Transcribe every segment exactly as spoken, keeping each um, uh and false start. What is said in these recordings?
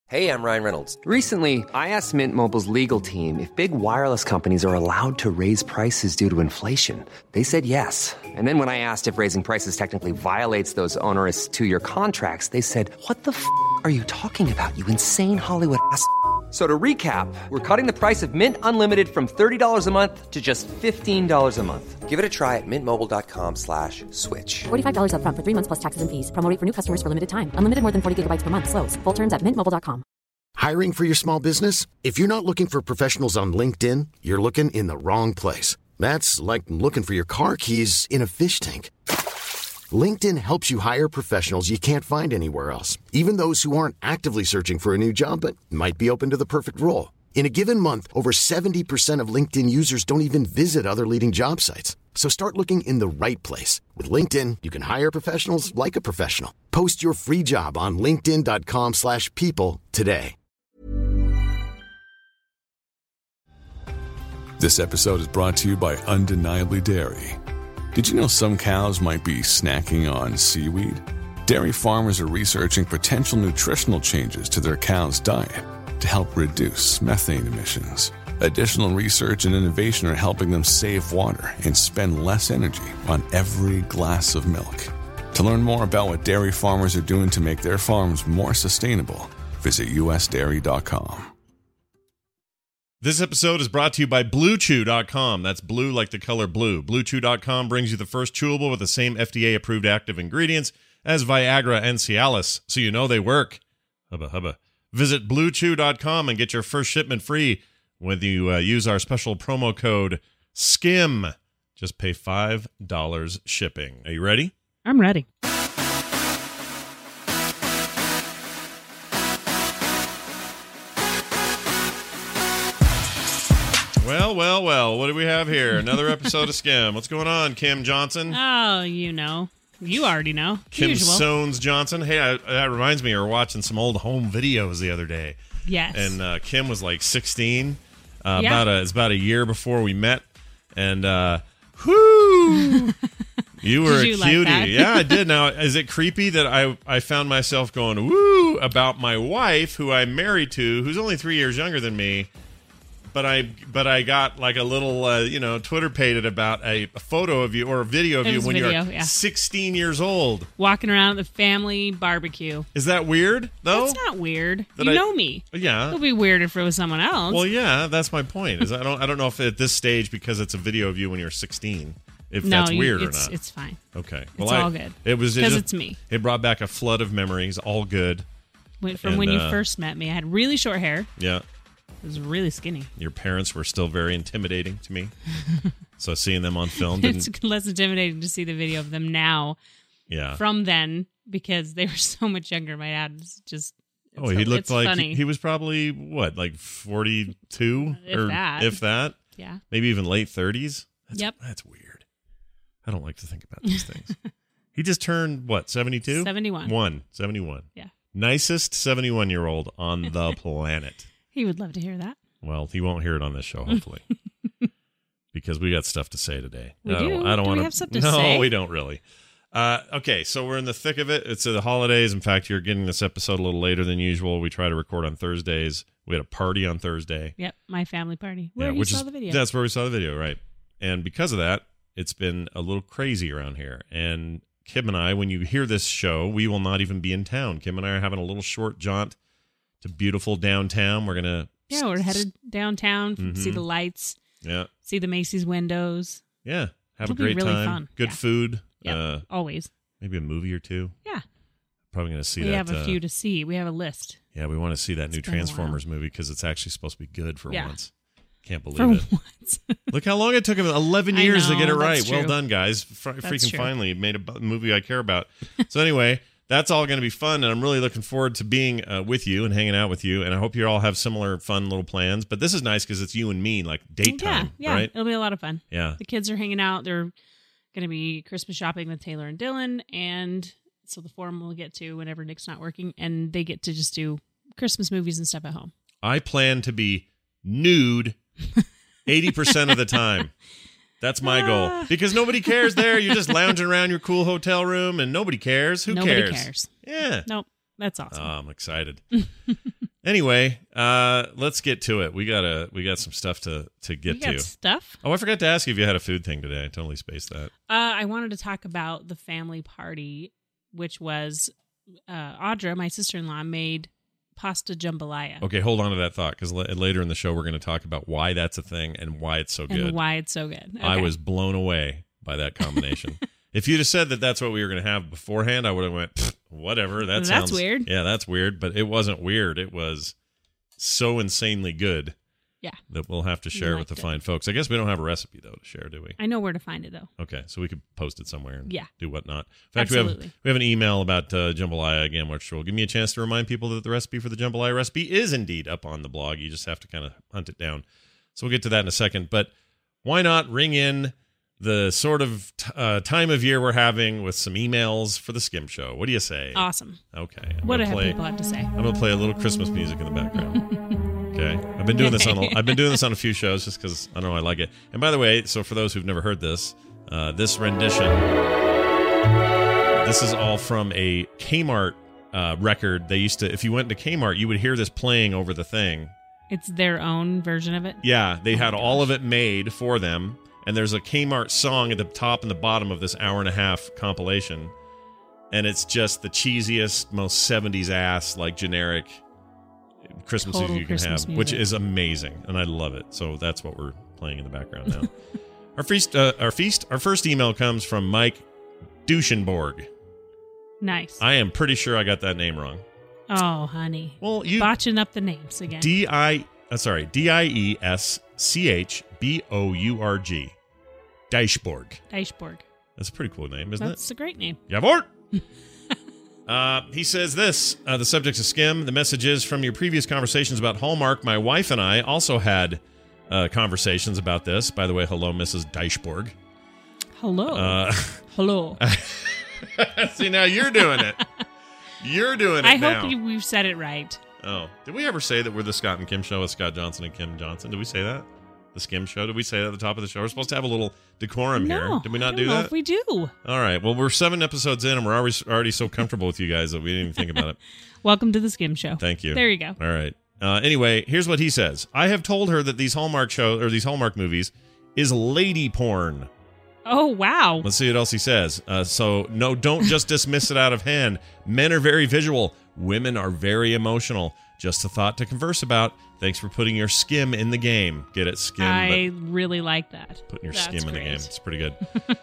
Hey, I'm Ryan Reynolds. Recently, I asked Mint Mobile's legal team if big wireless companies are allowed to raise prices due to inflation. They said yes. And then when I asked if raising prices technically violates those onerous two-year contracts, they said, what the f*** are you talking about, you insane Hollywood ass f- So to recap, we're cutting the price of Mint Unlimited from thirty dollars a month to just fifteen dollars a month. Give it a try at mintmobile.com slash switch. forty-five dollars up front for three months plus taxes and fees. Promo rate for new customers for limited time. Unlimited more than forty gigabytes per month. Slows full terms at mint mobile dot com. Hiring for your small business? If you're not looking for professionals on LinkedIn, you're looking in the wrong place. That's like looking for your car keys in a fish tank. LinkedIn helps you hire professionals you can't find anywhere else, even those who aren't actively searching for a new job but might be open to the perfect role. In a given month, over seventy percent of LinkedIn users don't even visit other leading job sites. So start looking in the right place. With LinkedIn, you can hire professionals like a professional. Post your free job on linkedin.com slash people today. This episode is brought to you by Undeniably Dairy. Did you know some cows might be snacking on seaweed? Dairy farmers are researching potential nutritional changes to their cows' diet to help reduce methane emissions. Additional research and innovation are helping them save water and spend less energy on every glass of milk. To learn more about what dairy farmers are doing to make their farms more sustainable, visit u s dairy dot com. This episode is brought to you by blue chew dot com. That's blue like the color blue. blue chew dot com brings you the first chewable with the same F D A-approved active ingredients as Viagra and Cialis, so you know they work. Hubba hubba. Visit blue chew dot com and get your first shipment free when you uh, use our special promo code SKIM. Just pay five dollars shipping. Are you ready? I'm ready. Well, well, well, what do we have here? Another episode of Skim. What's going on, Kim Johnson? Oh, you know. You already know. Kim Usual. Sones Johnson. Hey, I, that reminds me, we were watching some old home videos the other day. Yes. And uh, Kim was like sixteen. Uh, Yeah. About a, it's about a year before we met. And, uh, whoo! You were Did you a like cutie. that? Yeah, I did. Now, is it creepy that I, I found myself going, woo, about my wife, who I'm married to, who's only three years younger than me, but I but I got like a little, uh, you know, Twitter pated about a, a photo of you or a video of It you was when video, you're yeah. sixteen years old. Walking around at the family barbecue. Is that weird, though? That's not weird. That you I- know me. Yeah. It would be weird if it was someone else. Well, yeah, that's my point. Is I don't I don't know if at this stage, because it's a video of you when you're sixteen, if no, that's you- weird it's, or not. It's fine. Okay, It's I- all good. It was it 'Cause just- it's me. It brought back a flood of memories. All good. Went From And, when you uh, first met me, I had really short hair. Yeah. I was really skinny. Your parents were still very intimidating to me. So seeing them on film didn't. It's less intimidating to see the video of them now Yeah. from then because they were so much younger. My dad was just. Oh, it's- he looked it's like funny. he, he was probably what, like forty-two, If or that. if that. Yeah. Maybe even late thirties. That's, Yep. That's weird. I don't like to think about these things. He just turned what, seventy-two? seventy-one. One, seventy-one. Yeah. Nicest seventy-one-year-old on the planet. He would love to hear that. Well, he won't hear it on this show, hopefully, because we got stuff to say today. We I don't, do? I don't Do we want have something No, to say? we don't really. Uh, okay, so we're in the thick of it. It's uh, the holidays. In fact, you're getting this episode a little later than usual. We try to record on Thursdays. We had a party on Thursday. Yep, my family party. Where yeah, you which saw is the video. that's where we saw the video, right? And because of that, it's been a little crazy around here. And Kim and I, when you hear this show, we will not even be in town. Kim and I are having a little short jaunt to beautiful downtown. We're gonna Yeah, we're headed downtown, Mhm. see the lights, yeah see the Macy's windows. yeah have It'll a be great really time. fun. Good Yeah. food. Yep, Uh, always. maybe a movie or two. Yeah. Probably gonna see We that. have a uh, few to see. We have a list. Yeah, we want to see that It's new been a while. Transformers movie because it's actually supposed to be good for Yeah. once. Can't believe For it. once. Look how long it took him. eleven I years to know, get it that's right. Well true. done, guys. Fr- That's freaking true. finally made a bu- movie I care about. So anyway, that's all going to be fun, and I'm really looking forward to being uh, with you and hanging out with you, and I hope you all have similar fun little plans. But this is nice because it's you and me, like date time, yeah, yeah. right? It'll be a lot of fun. Yeah. The kids are hanging out. They're going to be Christmas shopping with Taylor and Dylan, and so the forum will get to whenever Nick's not working, and they get to just do Christmas movies and stuff at home. I plan to be nude eighty percent of the time. That's my goal. Because nobody cares there. You're just lounging around your cool hotel room and nobody cares. Who Nobody cares? cares. Yeah. Nope. That's awesome. Oh, I'm excited. Anyway, uh, let's get to it. We gotta we got some stuff to to get You got to. stuff? Oh, I forgot to ask you if you had a food thing today. I totally spaced that. Uh, I wanted to talk about the family party, which was uh, Audra, my sister-in-law, made pasta jambalaya. Okay, hold on to that thought because l- later in the show we're going to talk about why that's a thing and why it's so and good. why it's so good. I Okay. was blown away by that combination. If you'd have said that that's what we were going to have beforehand, I would have went, "Pfft, whatever. That That's sounds weird." Yeah, that's weird, but it wasn't weird. It was so insanely good Yeah. that we'll have to share with liked the it. fine folks. I guess we don't have a recipe though to share, do we? I know where to find it, though. Okay, so we could post it somewhere and Yeah. do whatnot. In fact, we have Absolutely. we have an email about uh, jambalaya again, which will give me a chance to remind people that the recipe for the jambalaya recipe is indeed up on the blog. You just have to kind of hunt it down. So we'll get to that in a second. But why not ring in the sort of t- uh, time of year we're having with some emails for the Skim Show? What do you say? Awesome. Okay. I'm What do gonna play, people have to say? I'm gonna play a little Christmas music in the background. Okay, I've been doing this on a, I've been doing this on a few shows just because I don't know I like it. And by the way, so for those who've never heard this, uh, this rendition, this is all from a Kmart uh, record. They used to, if you went to Kmart, you would hear this playing over the thing. It's their own version of it. Yeah, they Oh had my all of gosh. it made for them, and there's a Kmart song at the top and the bottom of this hour and a half compilation, and it's just the cheesiest, most seventies ass, like generic Christmas Total music you can Christmas have, which music. is amazing, and I love it. So that's what we're playing in the background now. Our feast, uh, our feast, our first email comes from Mike Duschenborg. Nice. I am pretty sure I got that name wrong. oh, honey. Well, you Botching up the names again. D I uh, sorry D I E S C H B O U R G, Duschenborg. Deichborg. That's a pretty cool name, isn't That's a great name. it? Javort. Uh, he says this, uh, the subject is Skim. The message is from your previous conversations about Hallmark. My wife and I also had uh, conversations about this. By the way, hello, Missus Duschenborg. Hello. Uh, Hello. see, now you're doing it. You're doing it I now. hope you, we've said it right. Oh, did we ever say that we're the Scott and Kim show with Scott Johnson and Kim Johnson? Did we say that? The Skim show? Did we say that at the top of the show? We're supposed to have a little decorum no, here. Did we I not don't do know that? If we do. All right. Well, we're seven episodes in, and we're already, already so comfortable with you guys that we didn't even think about it. Welcome to the Skim Show. Thank you. There you go. All right. Uh, anyway, here's what he says. I have told her that these Hallmark shows or these Hallmark movies is lady porn. Oh, wow. Let's see what else he says. Uh, so, no, don't just dismiss it out of hand. Men are very visual. Women are very emotional. Just a thought to converse about. Thanks for putting your skim in the game. Get it, skim. I but really like that. putting your That's skim in the great. game. It's pretty good.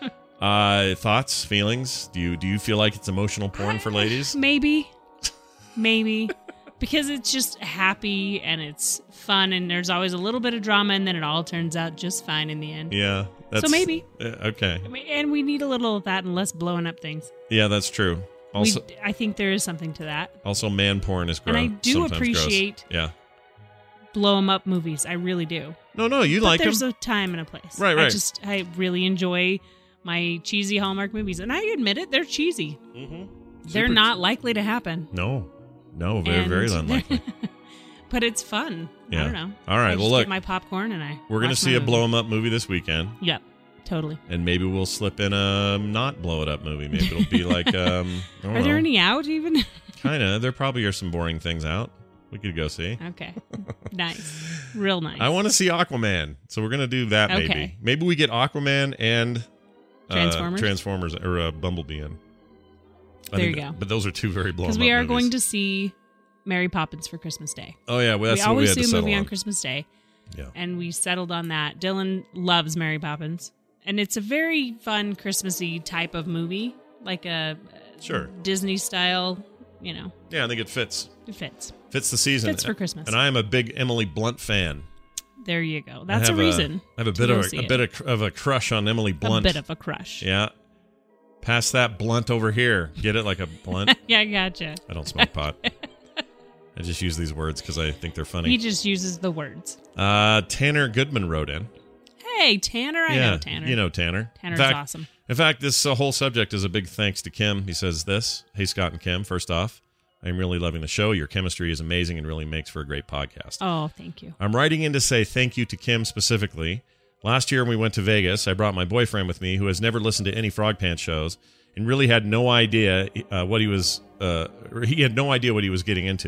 uh, thoughts, feelings? Do you do you feel like it's emotional porn for ladies? Maybe. Maybe. Because it's just happy and it's fun and there's always a little bit of drama and then it all turns out just fine in the end. Yeah. That's, maybe. Uh, okay. I mean, and we need a little of that and less blowing up things. Yeah, that's true. Also, we, I think there is something to that. also, man porn is gross. And I do sometimes gross. appreciate- Yeah. Blow 'em up movies. I really do. No, no, you But like them. there's a time and a place. Right, I right. just, I really enjoy my cheesy Hallmark movies. And I admit it, they're cheesy. Mm-hmm. They're Super- not likely to happen. No, no, very, And- very unlikely. But it's fun. Yeah. I don't know. All right, I well, just look, get my popcorn and I We're gonna watch see my a movie. blow 'em up movie this weekend, Yep, totally. and maybe we'll slip in a not blow it up movie. Maybe it'll be like, um, I don't Are there know. any out even? Kind of. There probably are some boring things out. We could go see. Okay, nice, real nice. I want to see Aquaman, so we're gonna do that. Maybe, Okay. maybe we get Aquaman and uh, Transformers? Transformers or uh, Bumblebee in. I There think you that- go. But those are two very blown up because we are movies. going to see Mary Poppins for Christmas Day. Oh yeah, well, that's we what we always had see to a settle movie on. on. Christmas Day, Yeah. and we settled on that. Dylan loves Mary Poppins, and it's a very fun Christmassy type of movie, like a Sure. Disney style. You know, Yeah, I think it fits. it fits. Fits the season. Fits for Christmas. And I am a big Emily Blunt fan. There you go. I That's a have reason. I have a to bit go of see a, a it. bit of, of a crush on Emily Blunt. A bit of a crush. Yeah. Pass that blunt over here. Get it like a blunt. Yeah, I gotcha. I don't smoke pot. I just use these words because I think they're He funny. just uses the words. Uh, Tanner Goodman wrote in. Hey, Tanner. I yeah, know Tanner. you know Tanner. Tanner's in fact, awesome. In fact, this uh, whole subject is a big thanks to Kim. He says this. Hey, Scott and Kim, first off, I'm really loving the show. Your chemistry is amazing and really makes for a great podcast. Oh, thank you. I'm writing in to say thank you to Kim specifically. Last year when we went to Vegas, I brought my boyfriend with me who has never listened to any Frog Pants shows and really had no idea uh, what he was, uh, he had no idea what he was getting into.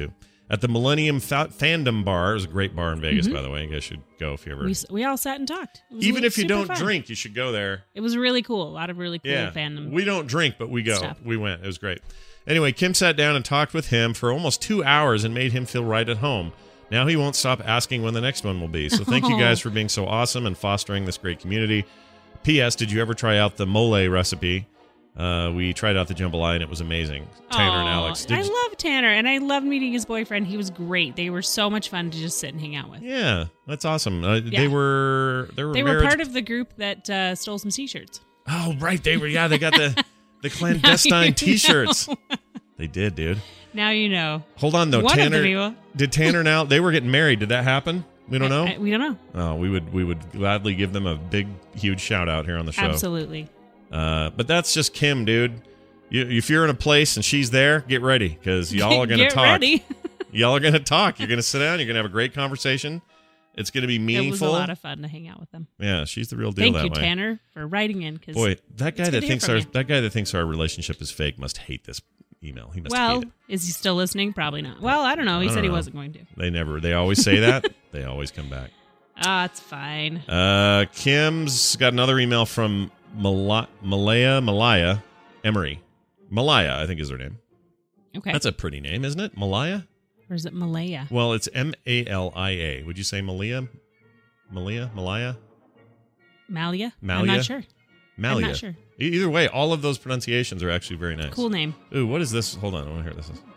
at the Millennium Fa- Fandom Bar. It was a great bar in Vegas, Mhm. by the way. You guys should go if you ever. We, s- we all sat and talked. It was Even really if you super don't fun. drink, you should go there. It was really cool. A lot of really cool Yeah, fandom. we don't drink, but we go. stuff. We went. It was great. Anyway, Kim sat down and talked with him for almost two hours and made him feel right at home. Now he won't stop asking when the next one will be. So thank you guys for being so awesome and fostering this great community. P S. Did you ever try out the mole recipe? Uh, we tried out the jambalaya and it was amazing. Tanner and Aw, Alex. Did I you- love Tanner, and I loved meeting his boyfriend. He was great. They were so much fun to just sit and hang out with. Yeah, that's awesome. Uh, Yeah. They were they were They were marriage- part of the group that uh, stole some T-shirts. Oh, right. They were. Yeah, they got the the clandestine you T-shirts. know. They did, dude. Now you know. Hold on though, One of the Tanner. people. Did Tanner now? They were getting married. Did that happen? We don't know. I- I- we don't know. Oh, we would we would gladly give them a big, huge shout out here on the show. Absolutely. Uh, but that's just Kim, dude. You, if you're in a place and she's there, get ready because y'all are gonna Get talk. ready. Y'all are gonna talk. You're gonna sit down. You're gonna have a great conversation. It's gonna be It was meaningful. a lot of fun to hang out with them. Yeah, she's the real deal. Thank that you, way. Tanner, for writing in. Cause Boy, that guy it's good that to hear thinks from our you. that guy that thinks our relationship is fake must hate this email. He must Well, hate it. is he still listening? Probably not. Well, I don't know. He I said don't he know. wasn't going to. They never. They always say that. They always come back. Ah, it's fine. Uh, Kim's got another email from Mala- Malaya Malaya Emery. Malaya, I think is her name. Okay. That's a pretty name, isn't it? Malaya? Or is it Malaya? Well, it's M A L I A. Would you say Malia? Malia? Malaya? Malia? Malia? I'm not sure. Malia. I'm not sure. E- Either way, all of those pronunciations are actually very nice. Cool name. Ooh, what is this? Hold on, I want to hear what this is.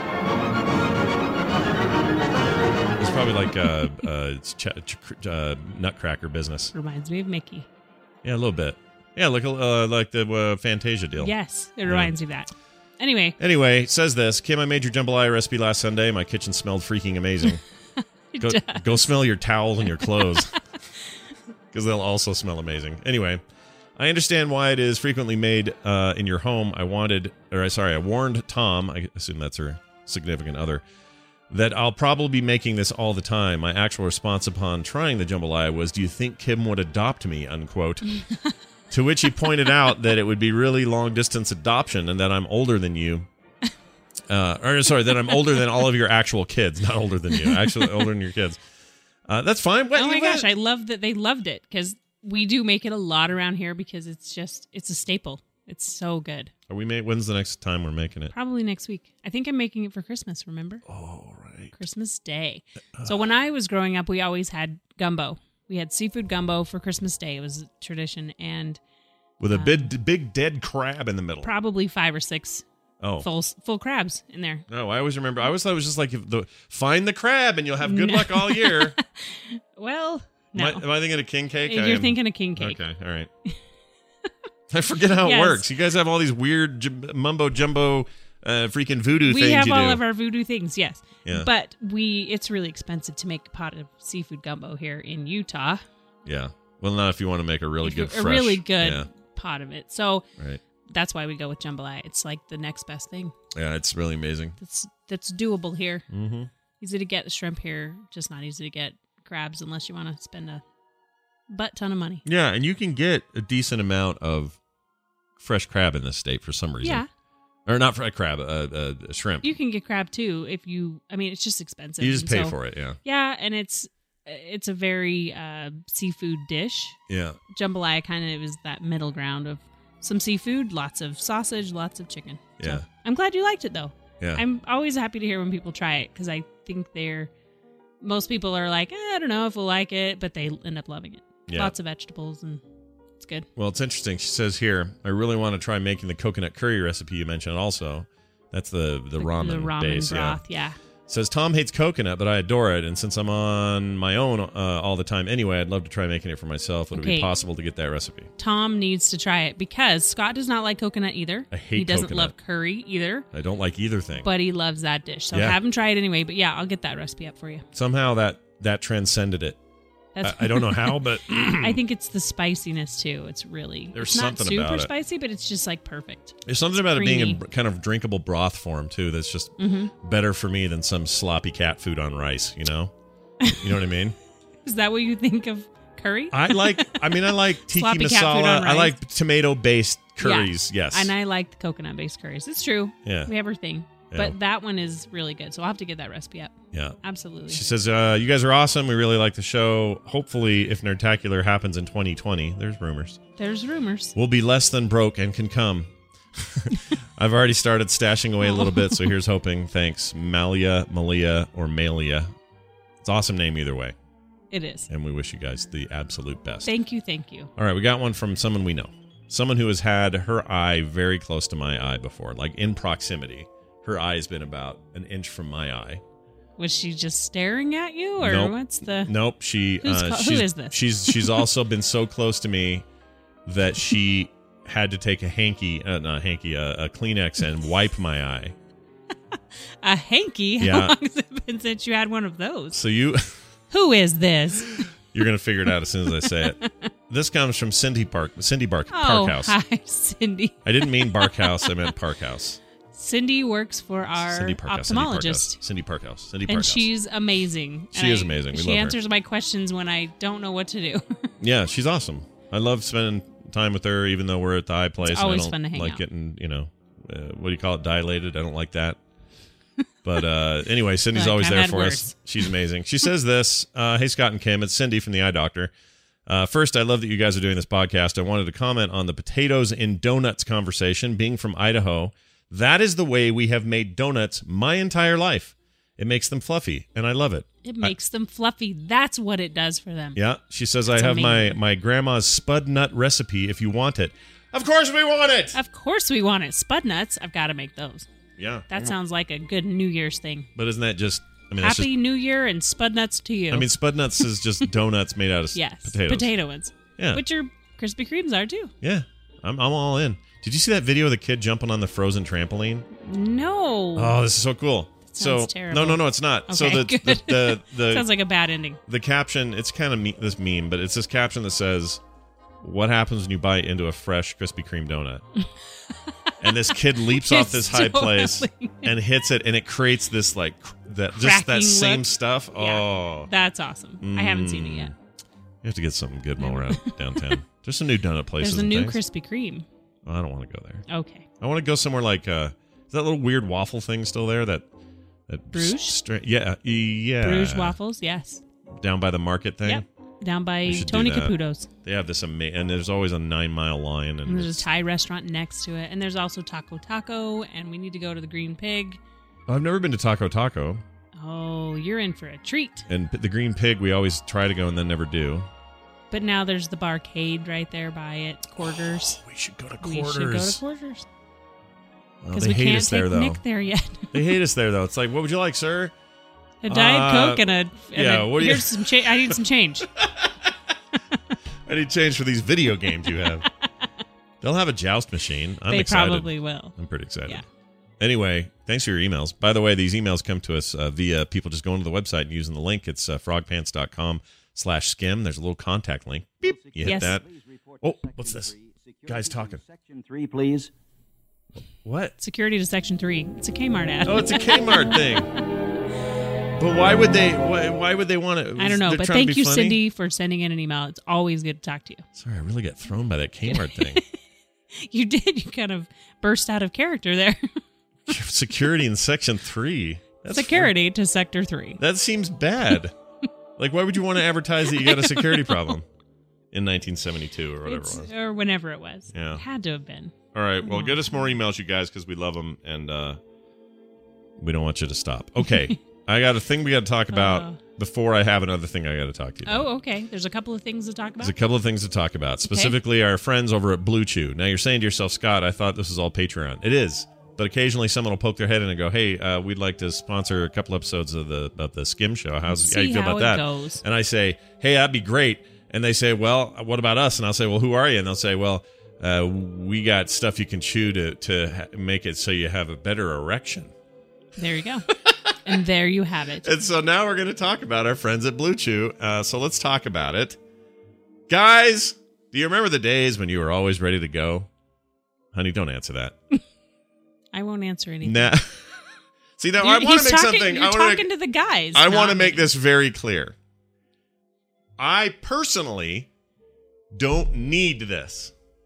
It's probably like uh, uh, it's ch- ch- uh, Nutcracker business. Reminds me of Mickey. Yeah, a little bit. Yeah, like uh, like the uh, Fantasia deal. Yes, it reminds me of that. Anyway, Anyway, it says this. Kim, I made your jambalaya recipe last Sunday. My kitchen smelled freaking amazing. it Go, does. go smell your towels and your clothes. Because they'll also smell amazing. Anyway, I understand why it is frequently made uh, in your home. I wanted, or sorry, I warned Tom, I assume that's her significant other, that I'll probably be making this all the time. My actual response upon trying the jambalaya was, do you think Kim would adopt me, unquote. To which he pointed out that it would be really long-distance adoption and that I'm older than you. Uh, or sorry, that I'm older than all of your actual kids. Not older than you. Actually older than your kids. Uh, that's fine. What, Oh my you- gosh, I love that they loved it because we do make it a lot around here because it's just, it's a staple. It's so good. Are we make, when's the next time we're making it? Probably next week. I think I'm making it for Christmas, remember? Oh, right. Christmas Day. So when I was growing up, we always had gumbo. We had seafood gumbo for Christmas Day. It was a tradition. And With a big, big dead crab in the middle. probably five or six Oh. full full crabs in there. No, I always remember. I always thought it was just like if the find the crab and you'll have good No. luck all year. Well, no. Am, I, am I thinking of king cake? I You're am- thinking of king cake. Okay, all right. I forget how it Yes. works. You guys have all these weird j- mumbo jumbo uh, freaking voodoo We things have you all do. of our voodoo things, yes. Yeah. But we it's really expensive to make a pot of seafood gumbo here in Utah. Yeah. Well, not if you want to make a really If good, you- a fresh. really good Yeah. pot of it. So Right. that's why we go with jambalaya. It's like the next best thing. Yeah, it's really amazing. That's that's doable here. Mm-hmm. Easy to get the shrimp here, just not easy to get crabs unless you want to spend a butt ton of money. Yeah, and you can get a decent amount of fresh crab in this state for some reason. Yeah, Or not fresh crab, uh, uh, shrimp. you can get crab too if you. I mean, it's just expensive. You just and pay so- for it, yeah. Yeah, and it's it's a very uh, seafood dish. Yeah. Jambalaya kind of is that middle ground of some seafood, lots of sausage, lots of chicken. So, Yeah. I'm glad you liked it though. Yeah. I'm always happy to hear when people try it because I think they're most people are like, eh, I don't know if we'll like it, but they end up loving it. Yeah. Lots of vegetables and it's good. Well, it's interesting. She says here, I really want to try making the coconut curry recipe you mentioned also. That's the, the, ramen, the ramen base. broth. Yeah. Yeah. Says, Tom hates coconut, but I adore it. And since I'm on my own uh, all the time anyway, I'd love to try making it for myself. Would it Okay. be possible to get that recipe? Tom needs to try it because Scott does not like coconut either. I hate He doesn't coconut. love curry either, I don't like either thing. but he loves that dish. So Yeah. have him try it anyway. But yeah, I'll get that recipe up for you. Somehow that, that transcended it. I, That's, I don't know how, but I think it's the spiciness too. It's really There's it's not something super about it. spicy, but it's just like perfect. there's something It's about it being creamy. in br- kind of drinkable broth form, too, that's just better for me than some sloppy cat food on rice, you know? You know what I mean? Is that what you think of curry? I like, I mean, I like tiki Sloppy cat food masala. on I rice. like tomato-based curries, Yeah. yes. And I like the coconut based curries. It's true. Yeah. We have our thing. Yeah. But that one is really good. So I'll have to get that recipe up. Yeah. Absolutely. She says, uh, you guys are awesome. We really like the show. Hopefully, if Nerdtacular happens in twenty twenty, there's rumors, There's rumors. we'll be less than broke and can come. I've already started stashing away a little bit, so here's hoping. Thanks. Malia, Malia, or Malia. It's an awesome name either way. It is. And we wish you guys the absolute best. Thank you. Thank you. All right, we got one from someone we know. Someone who has had her eye very close to my eye before, like in proximity. Her eye has been about an inch from my eye. Was she just staring at you, or Nope. what's the? Nope. She. Who's Uh, ca- who she's, is this? She's she's also been so close to me that she had to take a hanky, uh, not a hanky, uh, a Kleenex and wipe my eye. A hanky? How Yeah. long has it been since you had one of those? So you, Who is this? you're gonna figure it out as soon as I say it. This comes from Cindy Park, Cindy Bark Oh, Parkhouse. hi, Cindy. I didn't mean Barkhouse. I meant Parkhouse. Cindy works for our Cindy Parkhouse. ophthalmologist. Cindy Parkhouse. Cindy Parkhouse. And she's amazing. She And is I- amazing. We she love her. answers my questions when I don't know what to do. Yeah, she's awesome. I love spending time with her, even though we're at the eye place. and always I don't fun to hang like out. getting, you know, uh, what do you call it, dilated? I don't like that. But uh, anyway, Cindy's Like, always I've there had for worse. us. She's amazing. She says this, uh, hey, Scott and Kim, it's Cindy from the Eye Doctor. Uh, first, I love that you guys are doing this podcast. I wanted to comment on the potatoes in donuts conversation. Being from Idaho, that is the way we have made donuts my entire life. It makes them fluffy, and I love it. It makes them fluffy. That's what it does for them. Yeah, she says, That's I have my, amazing. my grandma's spud nut recipe if you want it. Of course we want it! Of course we want it. Spud nuts. I've got to make those. Yeah. That sounds like a good New Year's thing. But isn't that just, I mean, that's Happy just, New Year and spud nuts to you. I mean, spud nuts is just donuts made out of s- yes, potatoes. potato ones. Yeah. Which your Krispy Kremes are too. Yeah, I'm, I'm all in. Did you see that video of the kid jumping on the frozen trampoline? No. Oh, this is so cool. Sounds so terrible. no, no, no, it's not. so Okay, the good. the the, the, Sounds like a bad ending. the caption, it's kind of me- this meme, but it's this caption that says, "What happens when you bite into a fresh Krispy Kreme donut?" And this kid leaps off this high place totally- and hits it, and it creates this like cr- that just Cracking that same look. stuff. Yeah. Oh, That's awesome. I haven't seen it yet. you have to get something good while we're out downtown. There's some new donut places. There's a and new things. Krispy Kreme. Oh, I don't want to go there. Okay. I want to go somewhere like uh, is that little weird waffle thing still there? That that Bruges? stra- yeah, yeah. Bruges waffles, yes. down by the market thing. Yep. Down by We should do Tony that. Caputo's. They have this amazing, and there's always a nine mile line, and, And there's it's- a Thai restaurant next to it. And there's also Taco Taco. And we need to go to the Green Pig. I've never been to Taco Taco, Oh, you're in for a treat. and the Green Pig we always try to go and then never do. But now there's the Barcade right there by it. Quarters. We should go to we Quarters. should go to Quarters. Oh, Because they we hate can't us take there though. Nick there yet. They hate us there though. It's like, what would you like, sir? A Diet Uh, Coke and a, and yeah, a what do you- here's some cha- I need some change. I need change for these video games you have. They'll have a joust machine. I'm they excited. probably will. I'm pretty excited. Yeah. Anyway, thanks for your emails. By the way, these emails come to us uh, via people just going to the website and using the link. It's uh, frogpants.com slash skim. There's a little contact link. Beep. You hit Yes. that. Oh, what's this? Guy's talking. Section three, please. What? Security to Section three. It's a Kmart ad. Oh, it's a Kmart thing. But why would they? Why, why would they want to? I don't know, They're but trying to thank be you, funny? Cindy, for sending in an email. It's always good to talk to you. Sorry, I really got thrown by that Kmart thing. You did. You kind of burst out of character there. Security in Section three. That's Security to Sector three. That seems bad. Like, why would you want to advertise that you got a security problem in nineteen seventy-two or whatever It's- it was? Or whenever it was. Yeah. It had to have been. All right. Well, get us more emails, you guys, because we love them, and uh, we don't want you to stop. Okay. I got a thing we got to talk about Uh. before I have another thing I got to talk to you about. Oh, okay. There's a couple of things to talk about. There's a couple of things to talk about, specifically our friends over at Blue Chew. Now, you're saying to yourself, Scott, I thought this was all Patreon. It is. But occasionally someone will poke their head in and go, hey, uh, we'd like to sponsor a couple episodes of the of the Skim Show. How's, how See you feel how about it that? goes. And I say, hey, that'd be great. And they say, well, what about us? And I'll say, well, who are you? And they'll say, well, uh, we got stuff you can chew to, to ha- make it so you have a better erection. There you go. And there you have it. And so now we're going to talk about our friends at Blue Chew. Uh, so let's talk about it. Guys, do you remember the days when you were always ready to go? Honey, don't answer that. I won't answer anything. Nah. See, now I You're- want he's to make talking, something. You're I want talking to make, to the guys. I want to not make me. this very clear. I personally don't need this.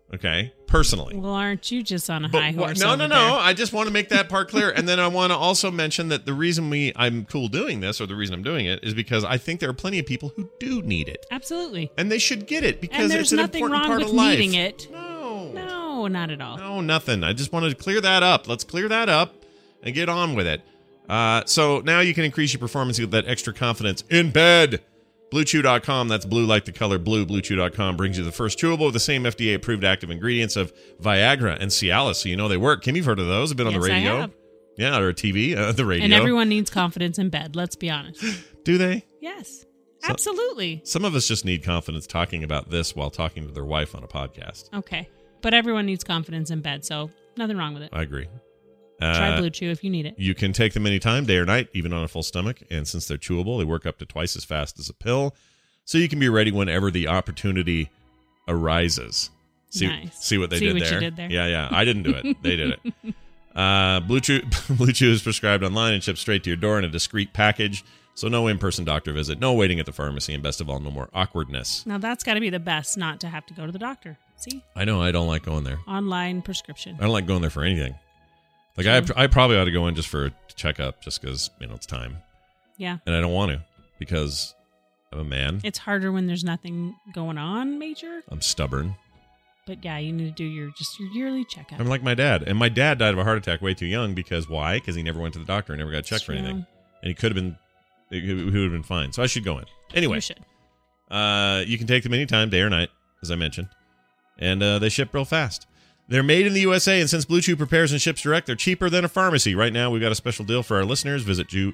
Okay, personally. Well, aren't you just on a But high wha- horse? no, over no, no. there? I just want to make that part clear, and then I want to also mention that the reason we I'm cool doing this, or the reason I'm doing it, is because I think there are plenty of people who do need it, Absolutely. and they should get it because And there's it's an nothing important wrong part with of life. needing it. No, No, not at all. no, nothing. I just wanted to clear that up. Let's clear that up and get on with it. Uh, so now you can increase your performance with that extra confidence in bed. Blue Chew dot com, that's blue like the color blue. Blue Chew dot com brings you the first chewable with the same F D A-approved active ingredients of Viagra and Cialis, so you know they work. Kim, you've heard of those. They've been on Yes, the I radio. have. Yeah, or T V, uh, the radio. And everyone needs confidence in bed. Let's be honest. Do they? Yes, So- absolutely. Some of us just need confidence talking about this while talking to their wife on a podcast. Okay, but everyone needs confidence in bed, so nothing wrong with it. I agree. Try Uh, Blue Chew if you need it. You can take them anytime, day or night, even on a full stomach. And since they're chewable, they work up to twice as fast as a pill. So you can be ready whenever the opportunity arises. See, Nice. see what they See did, what you there? did there. Yeah, yeah. I didn't do it. They did it. Uh, Blue Chew, Blue Chew is prescribed online and shipped straight to your door in a discreet package. So no in-person doctor visit, no waiting at the pharmacy, and best of all, no more awkwardness. Now that's got to be the best, not to have to go to the doctor. See, I know I don't like going there. online prescription. I don't like going there for anything. Like True. I, I probably ought to go in just for a checkup, just because you know it's time, Yeah, and I don't want to because I'm a man. it's harder when there's nothing going on major. I'm stubborn. But yeah, you need to do your just your yearly checkup. I'm like my dad, and my dad died of a heart attack way too young because why? Because he never went to the doctor and never got checked for True. anything, and he could have been, he he would have been fine. So I should go in anyway. You should. Uh, you can take them anytime, day or night, as I mentioned, and uh, they ship real fast. They're made in the U S A, and since Blue Chew prepares and ships direct, they're cheaper than a pharmacy. Right now, we've got a special deal for our listeners. Visit Jew,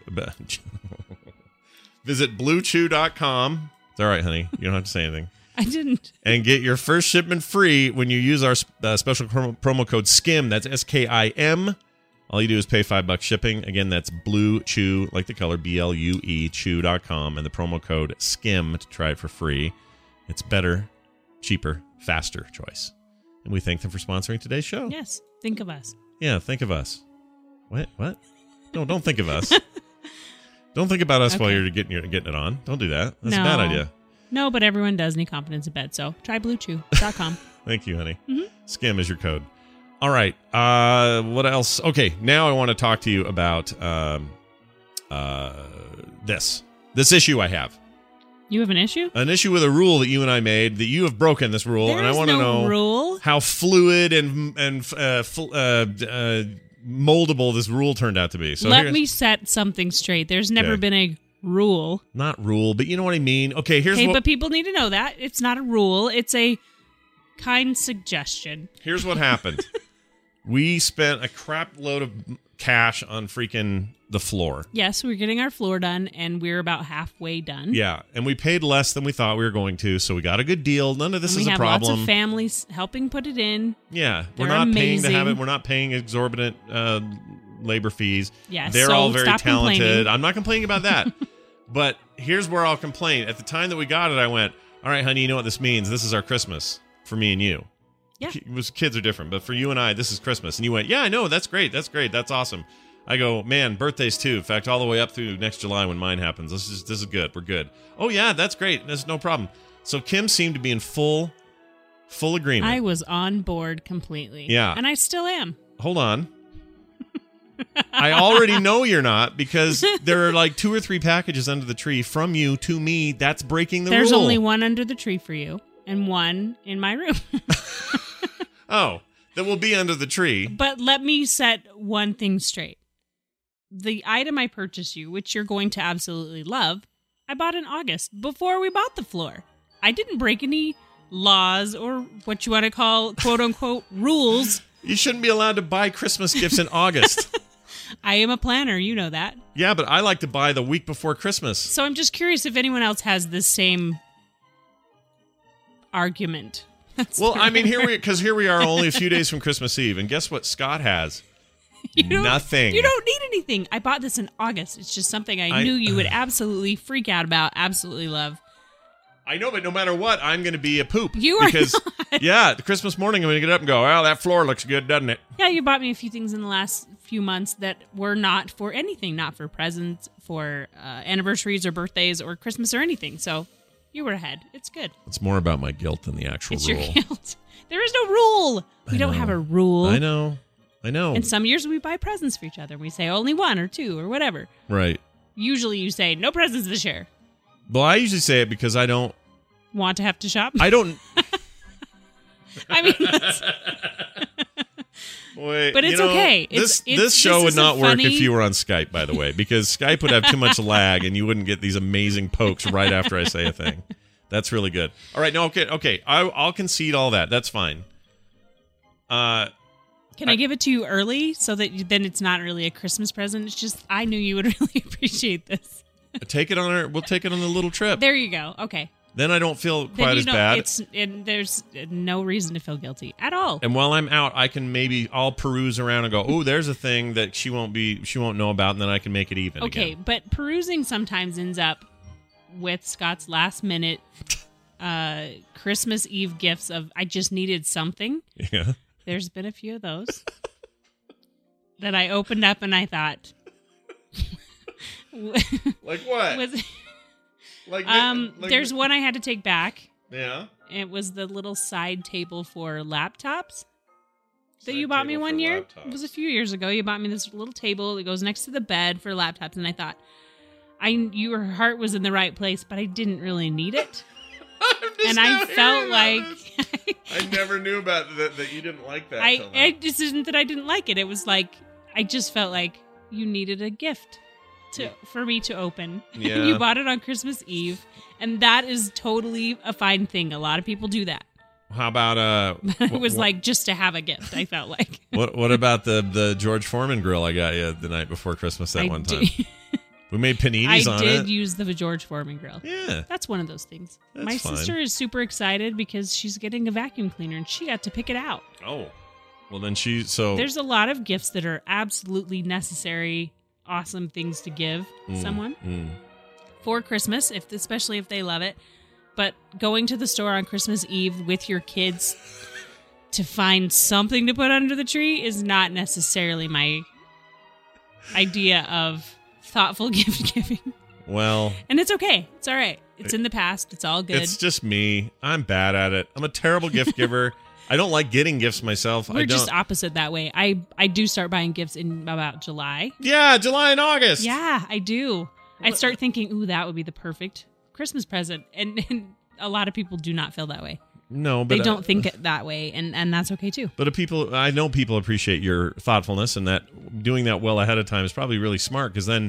visit blue chew dot com. It's all right, honey. You don't have to say anything. I didn't. And get your first shipment free when you use our uh, special promo, promo code SKIM. That's S K I M. All you do is pay five bucks shipping. Again, that's Blue Chew, like the color, B L U E, chew dot com, and the promo code SKIM to try it for free. It's better, cheaper, faster choice. And we thank them for sponsoring today's show. Yes, think of us. Yeah, think of us. What? What? No, don't think of us. Don't think about us while Okay. you're getting your, getting it on. Don't do that. That's No. a bad idea. No, but everyone does need confidence in bed, so try blue chew dot com. Thank you, honey. Mhm. SKIM is your code. All right. Uh, what else? Okay, now I want to talk to you about um, uh, this. This issue I have. You have an issue? An issue with a rule that you and I made that you have broken this rule, and I There's want to no know rule. how fluid and and uh, fl- uh, uh, moldable this rule turned out to be. So Let here's- me set something straight. There's never Okay. been a rule. not rule, but you know what I mean. Okay, here's Okay, what but people need to know that. It's not a rule. It's a kind suggestion. here's what happened. We spent a crap load of cash on freaking the floor. Yes, we're getting our floor done, and we're about halfway done. Yeah, and we paid less than we thought we were going to, so we got a good deal. None of this and is we a have problem. lots of families helping put it in. Yeah, we're They're not paying to have amazing. it. We're not paying exorbitant uh, labor fees. Yeah, they're so all very stop talented. complaining. I'm not complaining about that. But here's where I'll complain. At the time that we got it, I went, "All right, honey, you know what this means? This is our Christmas for me and you." Yeah. Ki- was kids are different, but for you and I, this is Christmas. And you went, "Yeah, I know. That's great. That's great. That's awesome." I go, "Man, birthdays too. In fact, all the way up through next July when mine happens. This is this is good. We're good." "Oh yeah, that's great. There's no problem." So Kim seemed to be in full full agreement. I was on board completely. Yeah. And I still am. Hold on. I already know you're not because there are like two or three packages under the tree from you to me. That's breaking the There's rule. only one under the tree for you and one in my room. Oh, that will be under the tree. But let me set one thing straight. The item I purchased you, which you're going to absolutely love, I bought in August before we bought the floor. I didn't break any laws or what you want to call quote unquote rules. You shouldn't be allowed to buy Christmas gifts in August. I am a planner, you know that. Yeah, but I like to buy the week before Christmas. So I'm just curious if anyone else has the same argument. That's Well, I mean, where- here we because here we are only a few days from Christmas Eve, and guess what Scott has? You don't- Nothing. You don't need anything. I bought this in August. It's just something I, I- knew you would absolutely freak out about, absolutely love. I know, but no matter what, I'm going to be a poop. You are because not. yeah, the Christmas morning I'm going to get up and go, "Well, that floor looks good, doesn't it?" Yeah, you bought me a few things in the last few months that were not for anything, not for presents, for uh, anniversaries or birthdays or Christmas or anything. So you were ahead. It's good. It's more about my guilt than the actual It's rule. your guilt. There is no rule. We I don't know. have a rule. I know. I know. And some years we buy presents for each other. We say only one or two or whatever. Right. Usually you say no presents this year. Well, I usually say it because I don't. Want to have to shop? I don't. I mean, that's, Wait, But it's you know, okay. It's- this it's- this show this would is a not work funny- if you were on Skype, by the way, because Skype would have too much lag and you wouldn't get these amazing pokes right after I say a thing. That's really good. All right, no, okay, okay. I, I'll concede all that. That's fine. Uh, Can I, give it to you early so that you, then it's not really a Christmas present? It's just I knew you would really appreciate this. take it on our. We'll take it on the little trip. There you go. Okay. Then I don't feel Then quite you as don't, bad. It's and there's no reason to feel guilty at all. And while I'm out, I can maybe I'll peruse around and go, oh, there's a thing that she won't be she won't know about, and then I can make it even. Okay, again. but perusing sometimes ends up with Scott's last minute uh, Christmas Eve gifts of I just needed something. Yeah. There's been a few of those that I opened up and I thought Like what? was like um like- there's one I had to take back. Yeah. It was the little side table for laptops that Side you bought me table one for year. laptops. It was a few years ago. You bought me this little table that goes next to the bed for laptops, and I thought, I your heart was in the right place, but I didn't really need it, I'm just and now I felt hearing like about this. I never knew about that. That you didn't like that. I. till now. It just isn't that I didn't like it. It was like I just felt like you needed a gift to for me to open. Yeah. You bought it on Christmas Eve, and that is totally a fine thing. A lot of people do that. How about uh? It wh- was wh- like just to have a gift. I felt like What what about the the George Foreman grill I got you the night before Christmas that I one did- time? We made I paninis on did it. use the George Foreman grill. Yeah. That's one of those things. That's My fine. sister is super excited because she's getting a vacuum cleaner and she got to pick it out. Oh. Well, then she so There's a lot of gifts that are absolutely necessary, awesome things to give someone Mm. for Christmas, if especially if they love it. But going to the store on Christmas Eve with your kids to find something to put under the tree is not necessarily my idea of thoughtful gift giving. Well, And it's okay. It's all right. It's in the past. It's all good. it's just me. I'm bad at it. I'm a terrible gift giver. I don't like getting gifts myself. We're I don't. just opposite that way. I, I do start buying gifts in about July. Yeah, July and August. Yeah, I do. I start thinking, ooh, that would be the perfect Christmas present. And, and a lot of people do not feel that way. No, but They don't uh, think it that way, and, and that's okay too. But if people, I know people appreciate your thoughtfulness, and that doing that well ahead of time is probably really smart because then,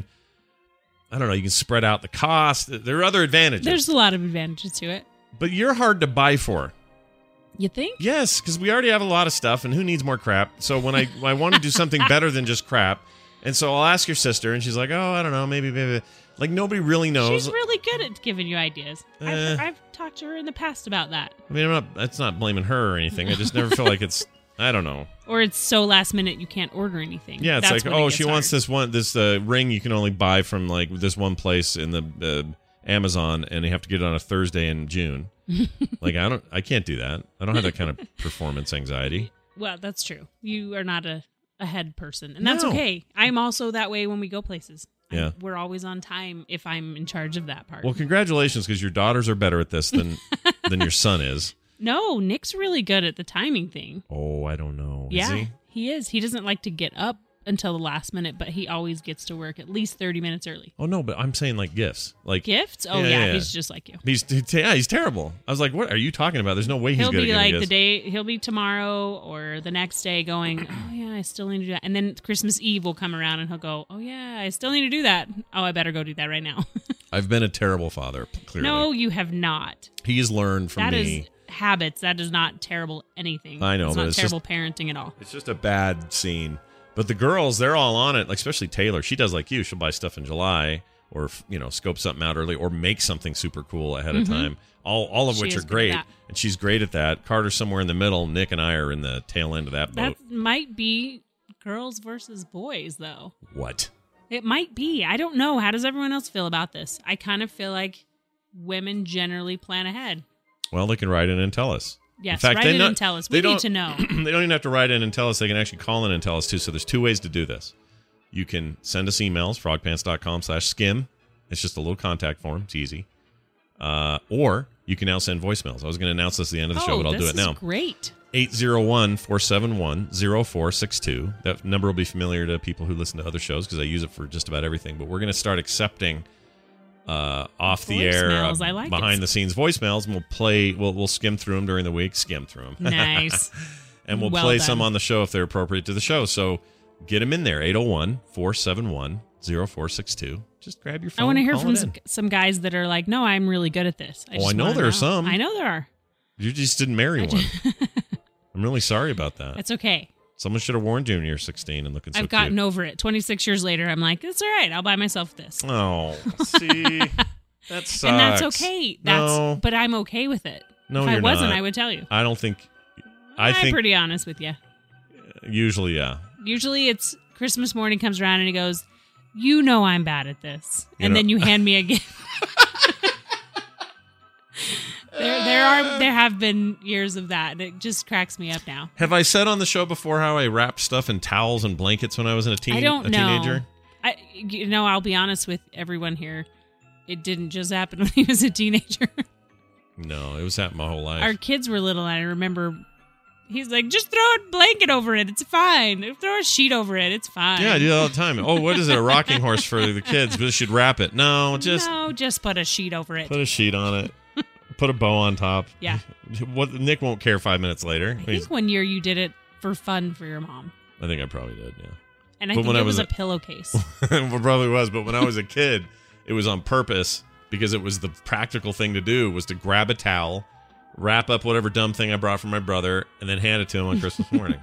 I don't know, you can spread out the cost. There are other advantages. There's a lot of advantages to it. but you're hard to buy for. You think? Yes, because we already have a lot of stuff, and who needs more crap? So when I I want to do something better than just crap, and so I'll ask your sister, and she's like, "Oh, I don't know, maybe, maybe." Like nobody really knows. She's really good at giving you ideas. Eh. I've, I've talked to her in the past about that. I mean, I'm not. That's not blaming her or anything. I just never feel like it's. I don't know. Or it's so last minute you can't order anything. Yeah, it's That's like, when it oh, gets she wants hard. this one, this uh, ring you can only buy from like this one place in the uh, Amazon, and you have to get it on a Thursday in June. Like, I don't, I can't do that. I don't have that kind of performance anxiety. Well, that's true. You are not a, a head person, and that's No. okay. I'm also that way when we go places. I'm- Yeah. we're always on time if I'm in charge of that part. Well, congratulations, because your daughters are better at this than than your son is. No, Nick's really good at the timing thing. Oh, I don't know. Is Yeah, he? he is. He doesn't like to get up until the last minute, but he always gets to work at least thirty minutes early. Oh no, but I'm saying like gifts, like Gifts? Oh Yeah, yeah, yeah, yeah. he's just like you. He's he- yeah, he's terrible. I was like, what are you talking about? There's no way he's He'll good be at like giving the gifts. day. He'll be tomorrow or the next day, going, "Oh yeah, I still need to do that." And then Christmas Eve will come around, and he'll go, "Oh yeah, I still need to do that. Oh, I better go do that right now." I've been a terrible father. Clearly, No, you have not. he's learned from That is me. habits. That is not terrible anything. I know, it's but not it's terrible parenting at all. It's just a bad scene. But the girls, they're all on it, like especially Taylor. She does like you. She'll buy stuff in July or, you know, scope something out early or make something super cool ahead of time. All all of Mm-hmm. She which is are good at great. that. And she's great at that. Carter's somewhere in the middle. Nick and I are in the tail end of that boat. That might be girls versus boys, though. What? It might be. I don't know. How does everyone else feel about this? I kind of feel like women generally plan ahead. Well, they can write in and tell us. Yes, in fact, write they in not- and tell us. they We don't- need to know. They don't even have to write in and tell us. They can actually call in and tell us, too. So there's two ways to do this. You can send us emails, frogpants.com slash skim. It's just a little contact form. It's easy. Uh, or you can now send voicemails. I was going to announce this at the end of the show, Oh, but I'll do this it now. is great. eight zero one, four seven one, zero four six two. That number will be familiar to people who listen to other shows because I use it for just about everything. But we're going to start accepting uh, off the air, uh, Voicemails, I like behind it. the scenes voicemails, and we'll play. We'll we'll skim through them during the week. Skim through them. Nice. And we'll Well play done. some on the show if they're appropriate to the show. So get them in there. eight zero one, four seven one, zero four six two. Just grab your phone. I want to hear call from it some, in. some guys that are like, no, I'm really good at this. Oh, just I know wanna there are some. I know there are. You just didn't marry I one. ju- I'm really sorry about that. It's okay. Someone should have warned you when you were sixteen and looking so I've gotten cute. over it. twenty-six years later, I'm like, it's all right. I'll buy myself this. Oh, see, that sucks. And that's okay. That's no, but I'm okay with it. no, if you're I wasn't, not. I would tell you. I don't think. I I'm think pretty honest with you. usually, yeah. Usually it's Christmas morning comes around and he goes, you know I'm bad at this. You and know- then you hand me a gift. there there are there have been years of that. And it just cracks me up now. Have I said on the show before how I wrapped stuff in towels and blankets when I was in a teen? I don't a know. teenager? I you know, I'll be honest with everyone here. It didn't just happen when he was a teenager. No, it was happening my whole life. Our kids were little, and I remember he's like, just throw a blanket over it. It's fine. Throw a sheet over it. It's fine. Yeah, I do that all the time. Oh, what is it? A rocking horse for the kids, but it should wrap it. No, just no, just put a sheet over it. put a sheet on it. Put a bow on top. Yeah. What Nick won't care five minutes later. I think one year you did it for fun for your mom. I think I probably did, yeah. And I But think when it I was, was a a- pillowcase. It probably was, but when I was a kid, it was on purpose because it was the practical thing to do was to grab a towel, wrap up whatever dumb thing I brought from my brother, and then hand it to him on Christmas morning.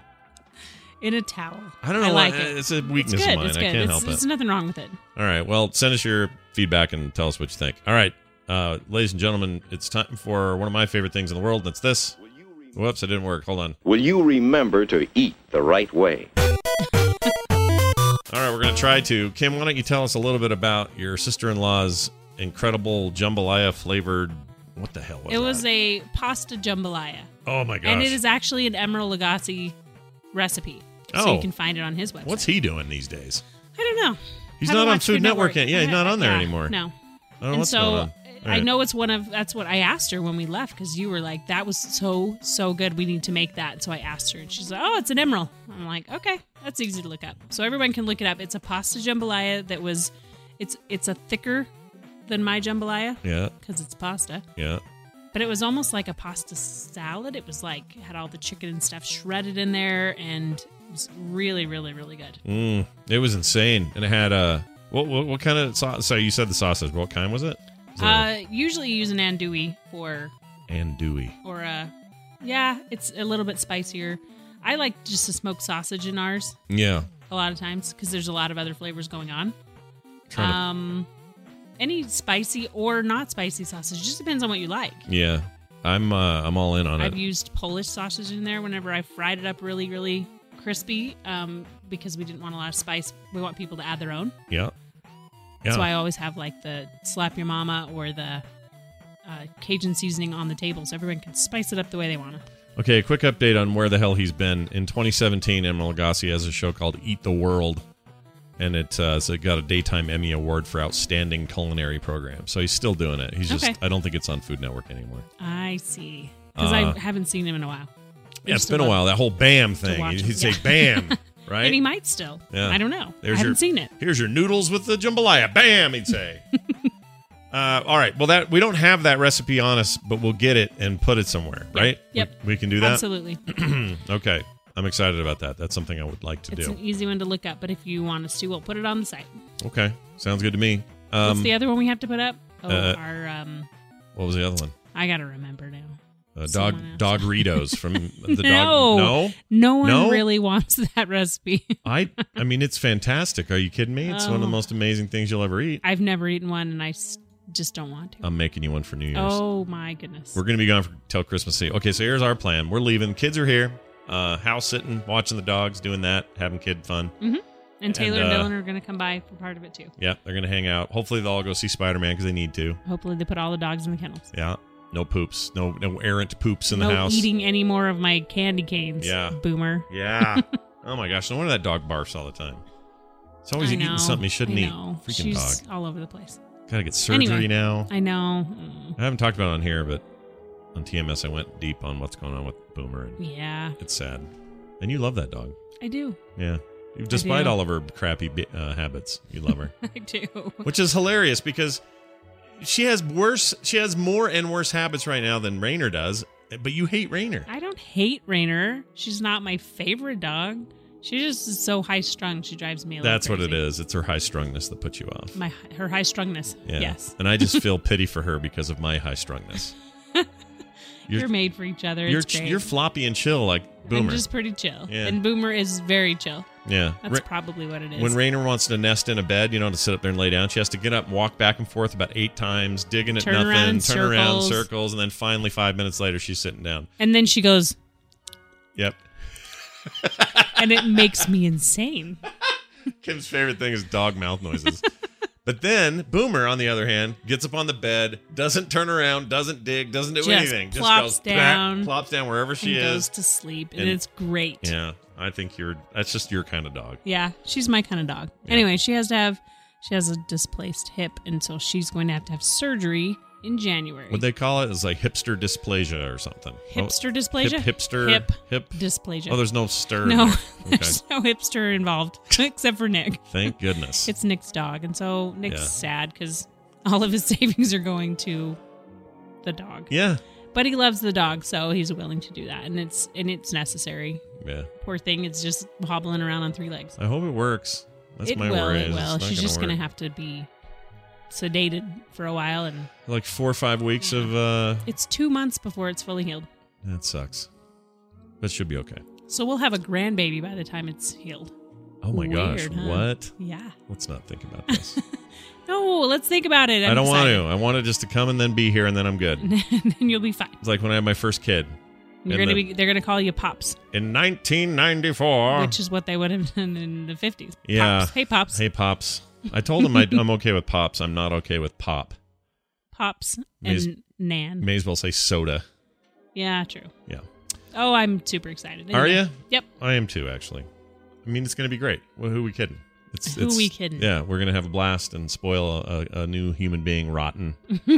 In a towel. I don't know I why. like it. It's a weakness it's good. of mine. It's I good. can't it's, help There's it. nothing wrong with it. All right. Well, send us your feedback and tell us what you think. All right. Uh, ladies and gentlemen, it's time for one of my favorite things in the world, and it's this. Whoops, it didn't work. Hold on. Will you remember to eat the right way? All right, we're going to try to. Kim, why don't you tell us a little bit about your sister-in-law's incredible jambalaya flavored. What the hell was It that? was a pasta jambalaya. Oh my gosh. And it is actually an Emeril Lagasse recipe. So Oh. you can find it on his website. What's he doing these days? I don't know. He's Haven't not on watched Food Network yet. Yeah, he's not on there Yeah, anymore. No. I don't know And what's so going on. All I right. know it's one of that's what I asked her when we left because you were like, that was so so good. We need to make that. So I asked her, and she's like, oh, it's an Emeril. I'm like, okay, that's easy to look up. So everyone can look it up. It's a pasta jambalaya that was, it's it's a thicker than my jambalaya Yeah, because it's pasta, yeah. but it was almost like a pasta salad. It was like had all the chicken and stuff shredded in there, and it was really really really good. Mm, it was insane. And it had uh, what, what, what kind of sauce? So you said the sausage. What kind was it? Was it Uh, usually you use an andouille for andouille. or a yeah, it's a little bit spicier. I like just a smoked sausage in ours Yeah. a lot of times because there's a lot of other flavors going on. Trying to- Um, any spicy or not spicy sausage just depends on what you like. yeah. I'm uh, I'm all in on I've it. used Polish sausage in there whenever I fried it up really really crispy um, because we didn't want a lot of spice. We want people to add their own. Yeah. Yeah. So I always have like the slap your mama or the uh, Cajun seasoning on the table so everyone can spice it up the way they want to. Okay, a quick update on where the hell he's been. In twenty seventeen, Emeril Lagasse has a show called Eat the World, and it, uh, so it got a Daytime Emmy Award for Outstanding Culinary Program. So he's still doing it. He's just, Okay. I don't think it's on Food Network anymore. I see. Because Uh, I haven't seen him in a while. Yeah, it's Used to been a love- while. That whole BAM thing. watch He'd it, say yeah. BAM, right? And he might still. Yeah. I don't know. There's I haven't your- seen it. Here's your noodles with the jambalaya. BAM, he'd say. uh, all right. Well, that we don't have that recipe on us, but we'll get it and put it somewhere, right? Yep. We, we can do that? Absolutely. Okay. I'm excited about that. That's something I would like to It's do. an easy one to look up, but if you want us to, we'll put it on the site. Okay. Sounds good to me. Um, What's the other one we have to put up? Oh, uh, our, um, what was the other one? I got to remember now. Uh, dog Someone else. dog Doritos from the dog. No. No, No one No? really wants that recipe. I I mean it's fantastic. Are you kidding me? It's one of the Oh. most amazing things you'll ever eat. I've never eaten one, and I s- just don't want to. I'm making you one for New Year's. Oh, my goodness. We're gonna be gone for, till Christmas Eve. Okay, so here's our plan. We're leaving. Kids are here. Uh, house sitting, watching the dogs, doing that, having kid fun. Mm-hmm. And Taylor and, and, uh, Dylan are going to come by for part of it, too. Yeah, they're gonna hang out. Hopefully they'll all go see Spider Man because they need to. Hopefully they put all the dogs in the kennels. Yeah, no poops, no no errant poops in no the house. eating any more of my candy canes, Yeah. boomer. Yeah. Oh my gosh, no wonder that dog barfs all the time. It's always I eating know, something he shouldn't I eat. know. Freaking She's dog. all over the place. Gotta get surgery Anyway, now. I know. Mm. I haven't talked about it on here, but on T M S, I went deep on what's going on with Boomer. And Yeah. it's sad. And you love that dog. I do. Yeah. Despite do. all of her crappy uh, habits, you love her. I do. Which is hilarious because she has worse, she has more and worse habits right now than Rainer does, but you hate Rainer. I don't hate Rainer. She's not my favorite dog. She just is so high strung. She drives me a little That's crazy. what it is. It's her high strungness that puts you off. My her high strungness. Yeah. Yes. And I just feel pity for her because of my high strungness. You're, made for each other. You're It's great. you're floppy and chill like Boomer. I'm just pretty chill. Yeah. And Boomer is very chill. Yeah. That's Ra- probably what it is. When Rainer wants to nest in a bed, you know, to sit up there and lay down, she has to get up, walk back and forth about eight times, digging at Turn nothing, around in turn around circles. circles, and then finally five minutes later, she's sitting down. and then she goes, Yep. and it makes me insane. Kim's favorite thing is dog mouth noises. But then Boomer, on the other hand, gets up on the bed, doesn't turn around, doesn't dig, doesn't do Just anything. plops just goes down. back, plops down wherever she and is. goes to sleep. And, And- it's great. Yeah, I think you're. That's just your kind of dog. Yeah, she's my kind of dog. Yeah. Anyway, she has to have she has a displaced hip, and so she's going to have to have surgery in January. What they call it is like hipster dysplasia or something. Hipster Oh, dysplasia? Hip, hipster. Hip Hip. dysplasia. Oh, there's no stir. in no, there. Okay. there's no hipster involved except for Nick. Thank goodness. It's Nick's dog, and so Nick's Yeah. sad because all of his savings are going to the dog. yeah. But he loves the dog, so he's willing to do that, and it's and it's necessary. Yeah. Poor thing, it's just hobbling around on three legs. I hope it works. That's it my will, worry. it is will. it's not She's gonna just going to work. have to be sedated for a while, and like four or five weeks of. uh it's two months before it's fully healed. That sucks. That should be okay. So we'll have a grandbaby by the time it's healed. Oh my gosh! Weird, huh? What? Yeah. Let's not think about this. No, let's think about it. I'm I don't want excited. to. I want it just to come and then be here, and then I'm good. and then you'll be fine. It's like when I had my first kid You're In gonna the- be. They're gonna call you Pops, in nineteen ninety-four. which is what they would have done in the fifties. Yeah. Pops. Hey, Pops. Hey, Pops. I told him I, I'm okay with Pops. I'm not okay with Pop. Pops May- and Nan. May as well say soda. Yeah, true. Yeah. Oh, I'm super excited. Are Anyway. you? Yep. I am too, actually. I mean, it's going to be great. Well, who are we kidding? It's, Who it's, we kidding? Yeah, we're going to have a blast and spoil a, a, a new human being rotten.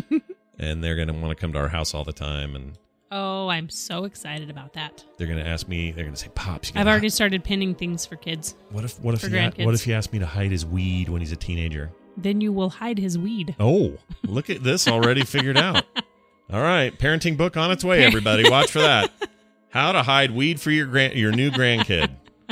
And they're going to want to come to our house all the time. And Oh, I'm so excited about that. they're going to ask me, they're going to say, Pops, you I've gotta already started pinning things for kids. What if what if For he a- grandkids. what if he asked me to hide his weed when he's a teenager? Then you will hide his weed. Oh, look at this already figured out. All right, parenting book on its way, everybody. Watch for that. How to hide weed for your grand your new grandkid.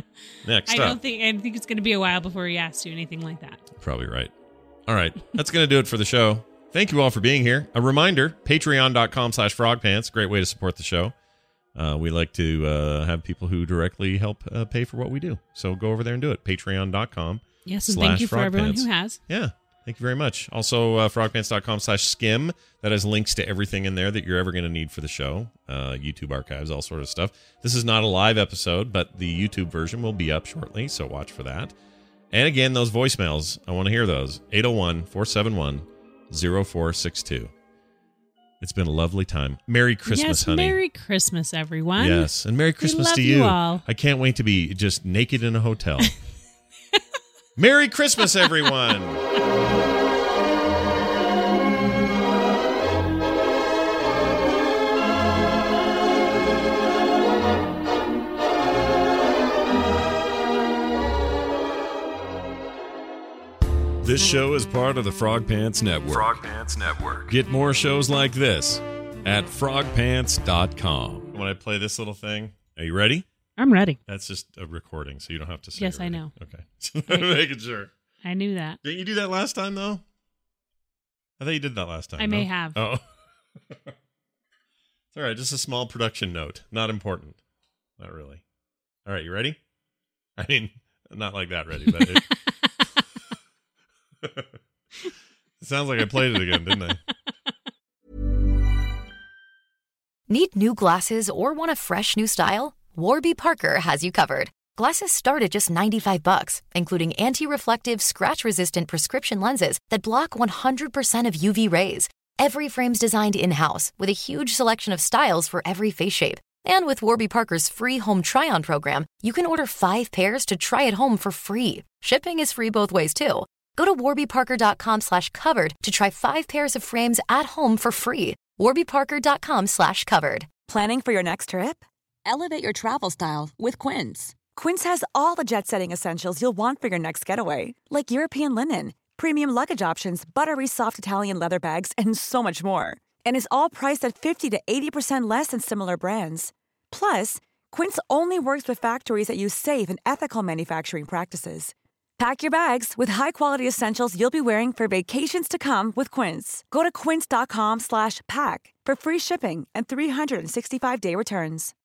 Next I up. don't think I think it's going to be a while before he asks you anything like that. Probably right. All right, that's going to do it for the show. Thank you all for being here. A reminder, patreon.com slash frogpants. Great way to support the show. Uh, we like to uh, have people who directly help uh, pay for what we do. So go over there and do it. Patreon.com. Yes, and slash thank you for everyone frogpants. who has. Yeah. Thank you very much. Also, uh, frogpants.com slash skim. That has links to everything in there that you're ever going to need for the show. Uh, YouTube archives, all sort of stuff. This is not a live episode, but the YouTube version will be up shortly, so watch for that. And again, those voicemails, I want to hear those. eight oh one, four seven one, oh four six two. It's been a lovely time. Merry Christmas, yes, honey. Merry Christmas, everyone. Yes, and Merry Christmas love to you you. all. I can't wait to be just naked in a hotel. Merry Christmas, everyone. This show is part of the Frog Pants Network. Frog Pants Network. Get more shows like this at frog pants dot com. When I play this little thing, are you ready? I'm ready. That's just a recording, so you don't have to say Yes, you're I ready. know. Okay. Making sure. I knew that. Didn't you do that last time, though? I thought you did that last time. I may no? have. Oh. It's all right. Just a small production note. Not important. Not really. All right. You ready? I mean, not like that ready, but it, it sounds like I played it again, didn't I? Need new glasses or want a fresh new style? Warby Parker has you covered. Glasses start at just ninety-five bucks, including anti-reflective, scratch-resistant prescription lenses that block one hundred percent of U V rays. Every frame's designed in-house with a huge selection of styles for every face shape. And with Warby Parker's free home try-on program, you can order five pairs to try at home for free. Shipping is free both ways, too. Go to warbyparker.com slash covered to try five pairs of frames at home for free. warbyparker.com slash covered. Planning for your next trip? Elevate your travel style with Quince. Quince has all the jet-setting essentials you'll want for your next getaway, like European linen, premium luggage options, buttery soft Italian leather bags, and so much more. And is all priced at fifty to eighty percent less than similar brands. Plus, Quince only works with factories that use safe and ethical manufacturing practices. Pack your bags with high-quality essentials you'll be wearing for vacations to come with Quince. Go to quince.com slash pack for free shipping and three sixty-five day returns.